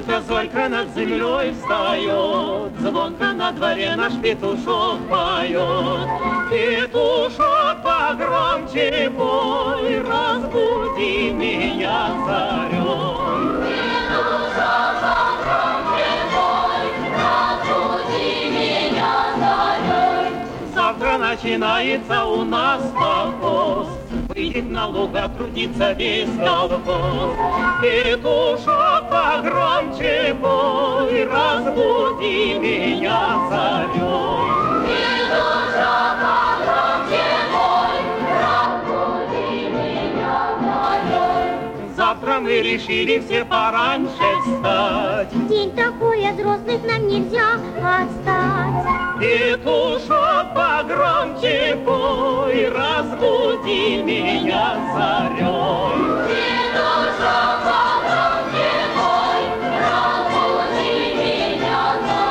Утро зорька над землей встает, звонко на дворе наш петушок поет. Петушок, погромче пой, разбуди меня зарей. Петушок, погромче пой, разбуди меня зарей. Завтра начинается у нас колхоз, выйдет на луга трудиться весь колхоз. Петушок, погромче пой, разбуди меня зарей. Петушок, погромче пой, разбуди меня зарей. Завтра мы решили все пораньше встать. День такой, от взрослых нам нельзя отстать. Петушок, погромче пой, разбуди меня зарей. Петушок, погромче пой, разбуди меня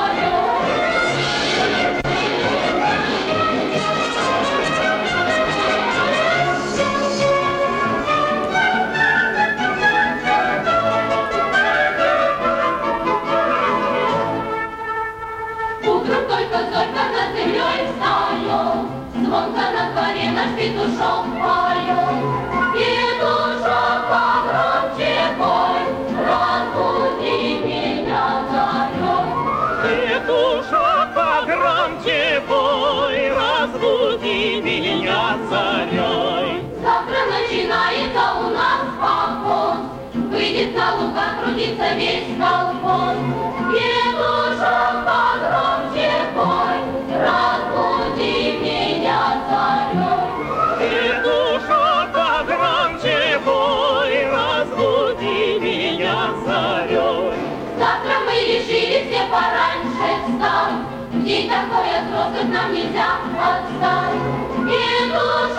Утром только зорька над землей встает, звонко на дворе наш петушок поет. Петушок, погромче пой, разбуди меня зарей. Петушок, погромче пой, разбуди меня зарей. Завтра начинается у нас поход, выйдет на луга трудиться весь колхоз. Петушок, погромче пой, разбуди меня зарей. Петушок, погромче пой, разбуди меня зарей. Завтра мы решили все пораньше встать, в день такой от взрослых нам нельзя отстать. Петушок,